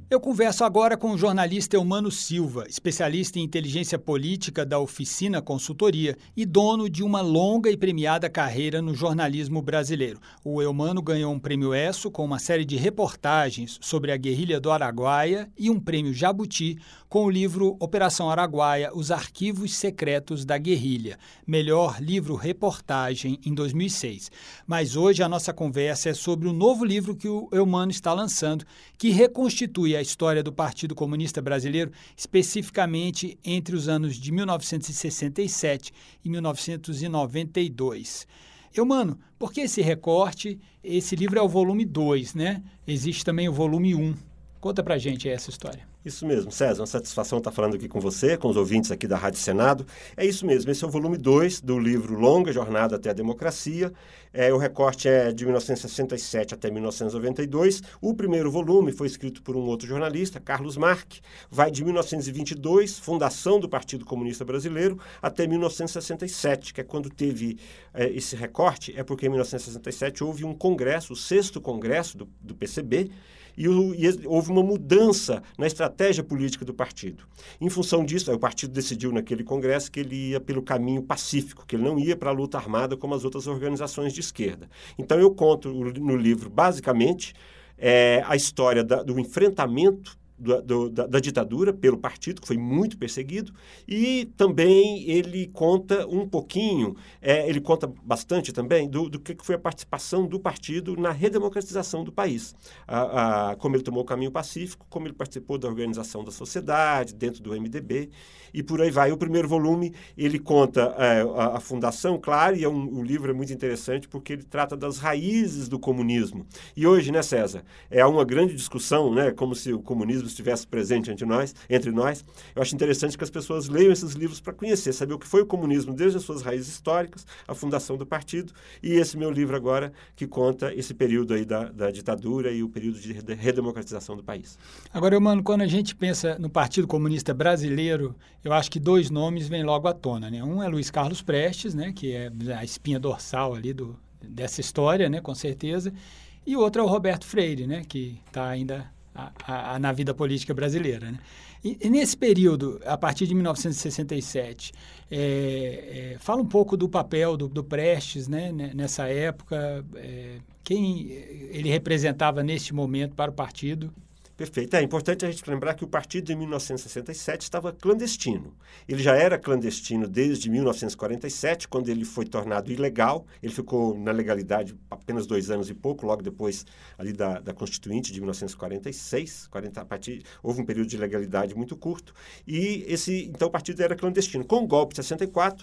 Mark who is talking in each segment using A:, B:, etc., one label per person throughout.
A: Eu converso agora com o jornalista Eumano Silva, especialista em inteligência política da Oficina Consultoria e dono de uma longa e premiada carreira no jornalismo brasileiro. O Eumano ganhou um prêmio ESSO com uma série de reportagens sobre a guerrilha do Araguaia e um prêmio Jabuti com o livro Operação Araguaia, Os Arquivos Secretos da Guerrilha, melhor livro-reportagem em 2006. Mas hoje a nossa conversa é sobre o novo livro que o Eumano está lançando, que reconstitui a história do Partido Comunista Brasileiro, especificamente entre os anos de 1967 e 1992. Eumano, por que esse recorte? Esse livro é o volume 2, né? Existe também o volume 1. Conta pra gente essa história.
B: Isso mesmo, César, uma satisfação estar falando aqui com você, com os ouvintes aqui da Rádio Senado. É isso mesmo, esse é o volume 2 do livro Longa Jornada até a Democracia. O recorte é de 1967 até 1992. O primeiro volume foi escrito por um outro jornalista, Carlos March, vai de 1922, fundação do Partido Comunista Brasileiro, até 1967, que é quando teve esse recorte, é porque em 1967 houve um congresso, o 6º congresso do PCB, e houve uma mudança na estratégia política do partido. Em função disso, o partido decidiu naquele congresso que ele ia pelo caminho pacífico, que ele não ia para a luta armada como as outras organizações de esquerda. Então eu conto no livro, basicamente, a história do enfrentamento da ditadura pelo partido, que foi muito perseguido, e também ele conta um pouquinho, ele conta bastante também do que foi a participação do partido na redemocratização do país. Como ele tomou o caminho pacífico, como ele participou da organização da sociedade, dentro do MDB, e por aí vai. O primeiro volume, ele conta a fundação, claro, e o livro é muito interessante porque ele trata das raízes do comunismo. E hoje, né, César, é uma grande discussão, né, como se o comunismo estivesse presente entre nós. Eu acho interessante que as pessoas leiam esses livros para conhecer, saber o que foi o comunismo desde as suas raízes históricas, a fundação do partido, e esse meu livro agora que conta esse período aí da ditadura e o período de redemocratização do país.
A: Agora, Eumano, quando a gente pensa no Partido Comunista Brasileiro, eu acho que 2 nomes vêm logo à tona, né? Um é Luiz Carlos Prestes, né, que é a espinha dorsal ali dessa história, né, com certeza, e o outro é o Roberto Freire, né, que está ainda na vida política brasileira, né? E nesse período, a partir de 1967, fala um pouco do papel do Prestes, né, nessa época, quem ele representava neste momento para o partido.
B: Perfeito. É importante a gente lembrar que o partido, em 1967, estava clandestino. Ele já era clandestino desde 1947, quando ele foi tornado ilegal. Ele ficou na legalidade apenas 2 anos e pouco, logo depois ali da Constituinte de 1946. Houve um período de legalidade muito curto. Então o partido era clandestino. Com o golpe de 64,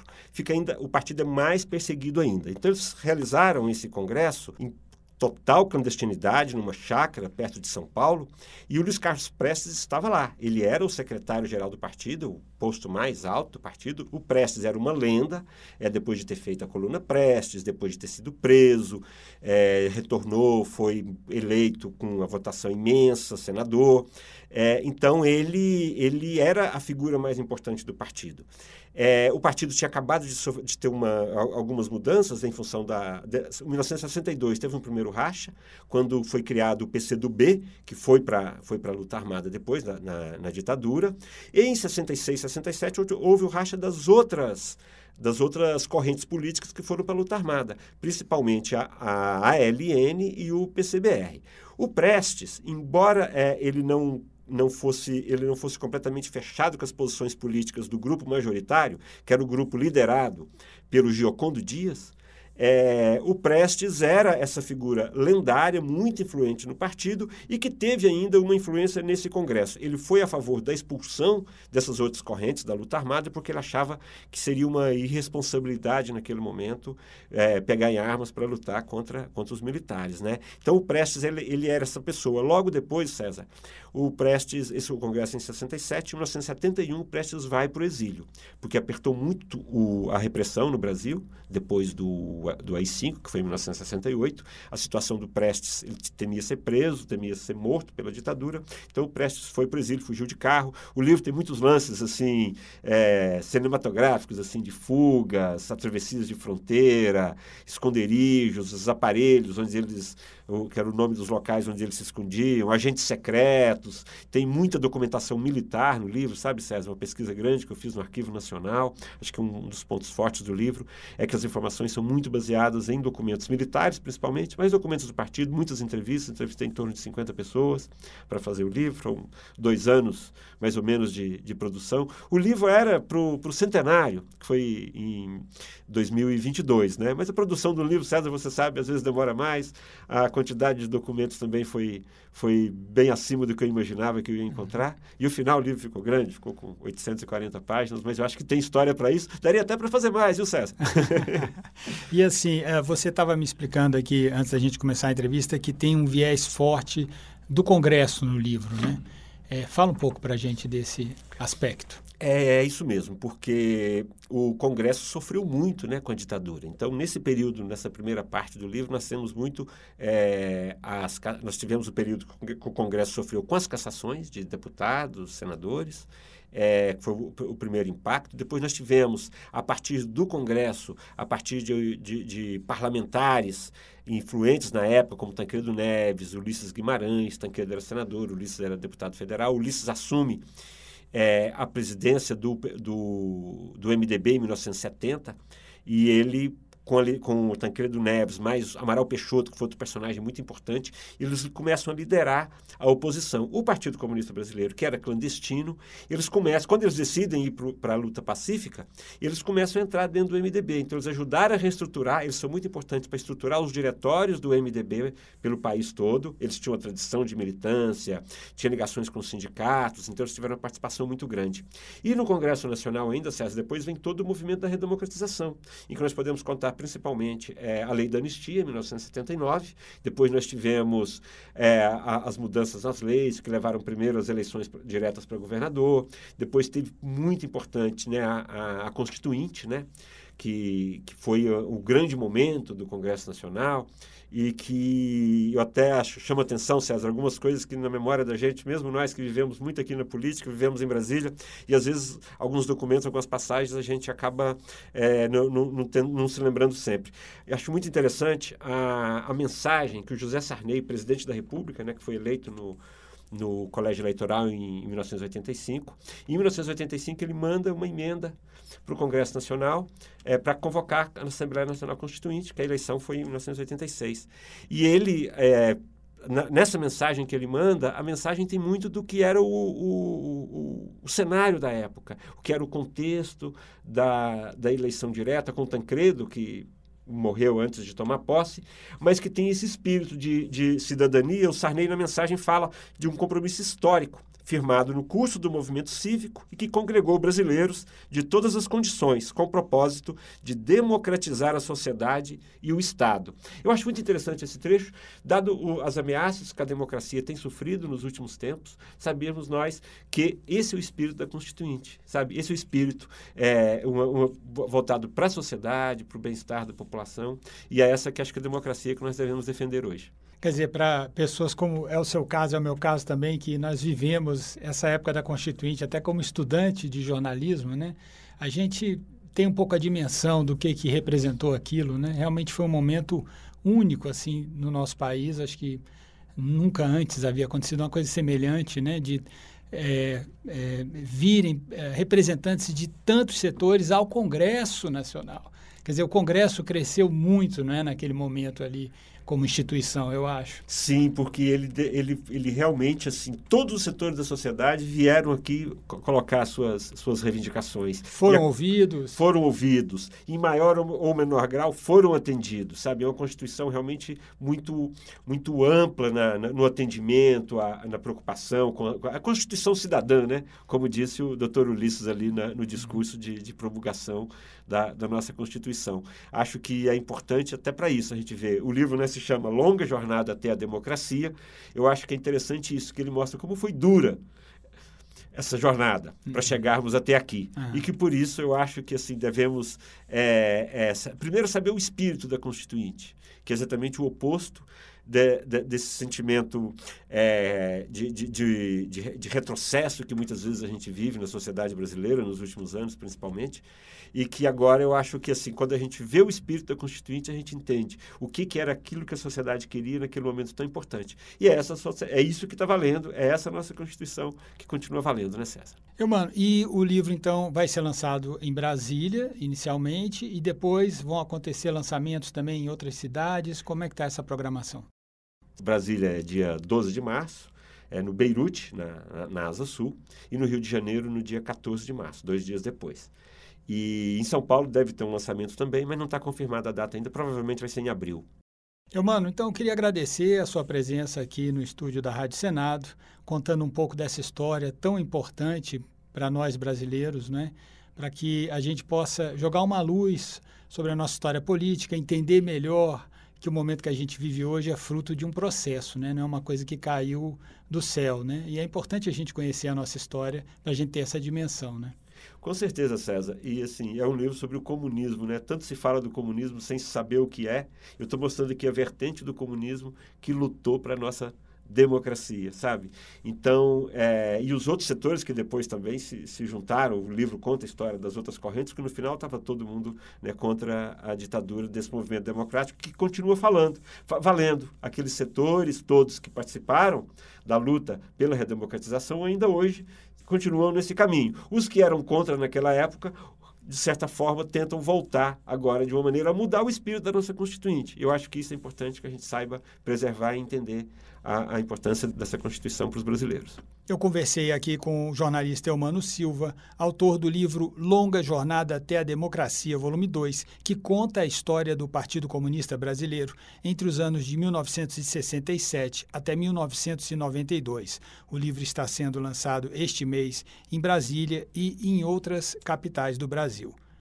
B: o partido é mais perseguido ainda. Então eles realizaram esse congresso em total clandestinidade, numa chácara perto de São Paulo, e o Luiz Carlos Prestes estava lá. Ele era o secretário-geral do partido, o posto mais alto do partido. O Prestes era uma lenda, depois de ter feito a coluna Prestes, depois de ter sido preso, retornou, foi eleito com uma votação imensa, senador. Então, ele era a figura mais importante do partido. O partido tinha acabado de ter algumas mudanças em função em 1962 teve um primeiro racha, quando foi criado o PCdoB, que foi para a luta armada depois, na ditadura. E em 66, 67 houve o racha das outras correntes políticas que foram para a luta armada, principalmente a ALN e o PCBR. O Prestes, embora ele não fosse completamente fechado com as posições políticas do grupo majoritário, que era o grupo liderado pelo Giocondo Dias, o Prestes era essa figura lendária, muito influente no partido e que teve ainda uma influência nesse congresso. Ele foi a favor da expulsão dessas outras correntes da luta armada porque ele achava que seria uma irresponsabilidade naquele momento pegar em armas para lutar contra os militares, né? Então o Prestes ele era essa pessoa. Logo depois, César, o Prestes, esse é o congresso em 67, em 1971 o Prestes vai para o exílio, porque apertou muito a repressão no Brasil, depois do do AI-5, que foi em 1968, a situação do Prestes, ele temia ser preso, temia ser morto pela ditadura, então o Prestes foi para o exílio, fugiu de carro. O livro tem muitos lances assim, cinematográficos, assim, de fugas, travessias de fronteira, esconderijos, os aparelhos onde eles, que era o nome dos locais onde eles se escondiam, agentes secretos. Tem muita documentação militar no livro, sabe, César? Uma pesquisa grande que eu fiz no Arquivo Nacional. Acho que um dos pontos fortes do livro é que as informações são muito baseadas em documentos militares, principalmente, mas documentos do partido, muitas entrevistas. Entrevistei em torno de 50 pessoas para fazer o livro. Foram 2 anos, mais ou menos, de produção. O livro era para o centenário, que foi em 2022, né? Mas a produção do livro, César, você sabe, às vezes demora mais. A quantidade de documentos também foi bem acima do que eu imaginava que eu ia encontrar. E o final, o livro ficou grande, ficou com 840 páginas, mas eu acho que tem história para isso. Daria até para fazer mais, viu, César?
A: E assim, você estava me explicando aqui, antes da gente começar a entrevista, que tem um viés forte do Congresso no livro, né? Fala um pouco para a gente desse aspecto.
B: É isso mesmo, porque o Congresso sofreu muito, né, com a ditadura. Então, nesse período, nessa primeira parte do livro, nós temos muito... nós tivemos o período que o Congresso sofreu com as cassações de deputados, senadores, que foi o primeiro impacto. Depois nós tivemos, a partir do Congresso, a partir de parlamentares influentes na época, como Tancredo Neves, Ulisses Guimarães. Tancredo era senador, Ulisses era deputado federal. Ulisses assume a presidência do MDB em 1970, e ele, com o Tancredo Neves, mais Amaral Peixoto, que foi outro personagem muito importante, eles começam a liderar a oposição. O Partido Comunista Brasileiro, que era clandestino, eles começam, quando eles decidem ir para a luta pacífica, eles começam a entrar dentro do MDB. Então, eles ajudaram a reestruturar, eles são muito importantes para estruturar os diretórios do MDB pelo país todo. Eles tinham uma tradição de militância, tinham ligações com os sindicatos, então eles tiveram uma participação muito grande. E no Congresso Nacional ainda, César, depois vem todo o movimento da redemocratização, em que nós podemos contar principalmente a Lei da Anistia, em 1979. Depois nós tivemos as mudanças nas leis, que levaram primeiro às eleições diretas para governador. Depois teve, muito importante, né, a Constituinte, né, que foi o grande momento do Congresso Nacional, e que eu até chamo a atenção, César, algumas coisas que na memória da gente, mesmo nós que vivemos muito aqui na política, vivemos em Brasília, e às vezes alguns documentos, algumas passagens, a gente acaba não se lembrando sempre. Eu acho muito interessante a mensagem que o José Sarney, presidente da República, né, que foi eleito no Colégio Eleitoral em 1985. Em 1985, ele manda uma emenda para o Congresso Nacional para convocar a Assembleia Nacional Constituinte, que a eleição foi em 1986. E ele, nessa mensagem que ele manda, a mensagem tem muito do que era o cenário da época, o que era o contexto da eleição direta, com Tancredo, que morreu antes de tomar posse, mas que tem esse espírito de cidadania. O Sarney, na mensagem, fala de um compromisso histórico firmado no curso do movimento cívico e que congregou brasileiros de todas as condições, com o propósito de democratizar a sociedade e o Estado. Eu acho muito interessante esse trecho, dado as ameaças que a democracia tem sofrido nos últimos tempos. Sabemos nós que esse é o espírito da Constituinte, sabe? Esse é o espírito voltado para a sociedade, para o bem-estar da população, e é essa que acho que é a democracia que nós devemos defender hoje.
A: Quer dizer, para pessoas como é o seu caso, é o meu caso também, que nós vivemos essa época da Constituinte, até como estudante de jornalismo, né? A gente tem um pouco a dimensão do que representou aquilo, né? Realmente foi um momento único, assim, no nosso país. Acho que nunca antes havia acontecido uma coisa semelhante, né? De virem representantes de tantos setores ao Congresso Nacional. Quer dizer, o Congresso cresceu muito, né, naquele momento ali, como instituição, eu acho.
B: Sim, porque ele realmente, assim, todos os setores da sociedade vieram aqui colocar suas reivindicações.
A: Foram ouvidos?
B: Foram ouvidos. Em maior ou menor grau, foram atendidos, sabe? É uma Constituição realmente muito, muito ampla no atendimento, na preocupação, com a Constituição cidadã, né? Como disse o doutor Ulisses ali no discurso de promulgação da nossa Constituição. Acho que é importante até para isso a gente ver. O livro, né, se chama Longa Jornada até a Democracia. Eu acho que é interessante isso, que ele mostra como foi dura essa jornada para chegarmos até aqui. E que, por isso, eu acho que assim, devemos primeiro saber o espírito da Constituinte, que é exatamente o oposto desse sentimento de retrocesso que muitas vezes a gente vive na sociedade brasileira, nos últimos anos, principalmente, e que agora eu acho que, assim, quando a gente vê o espírito da Constituinte, a gente entende o que era aquilo que a sociedade queria naquele momento tão importante. E é isso que está valendo, é essa nossa Constituição que continua valendo, né, César?
A: Eumano, e o livro, então, vai ser lançado em Brasília, inicialmente, e depois vão acontecer lançamentos também em outras cidades. Como é que está essa programação?
B: Brasília é dia 12 de março, no Beirute, na Asa Sul, e no Rio de Janeiro no dia 14 de março, 2 dias depois. E em São Paulo deve ter um lançamento também, mas não está confirmada a data ainda, provavelmente vai ser em abril.
A: Eumano, então eu queria agradecer a sua presença aqui no estúdio da Rádio Senado, contando um pouco dessa história tão importante para nós brasileiros, né? Para que a gente possa jogar uma luz sobre a nossa história política, entender melhor que o momento que a gente vive hoje é fruto de um processo, né? Não é uma coisa que caiu do céu, né? E é importante a gente conhecer a nossa história para a gente ter essa dimensão, né?
B: Com certeza, César. E, assim, é um livro sobre o comunismo, né? Tanto se fala do comunismo sem saber o que é. Eu estou mostrando aqui a vertente do comunismo que lutou para a nossa democracia, sabe? Então, e os outros setores que depois também se juntaram, o livro conta a história das outras correntes, que no final estava todo mundo, né, contra a ditadura desse movimento democrático, que continua valendo. Aqueles setores todos que participaram da luta pela redemocratização ainda hoje continuam nesse caminho. Os que eram contra naquela época, de certa forma, tentam voltar agora de uma maneira a mudar o espírito da nossa Constituinte. Eu acho que isso é importante que a gente saiba preservar e entender a importância dessa Constituição para os brasileiros.
A: Eu conversei aqui com o jornalista Eumano Silva, autor do livro Longa Jornada até a Democracia, volume 2, que conta a história do Partido Comunista Brasileiro entre os anos de 1967 até 1992. O livro está sendo lançado este mês em Brasília e em outras capitais do Brasil.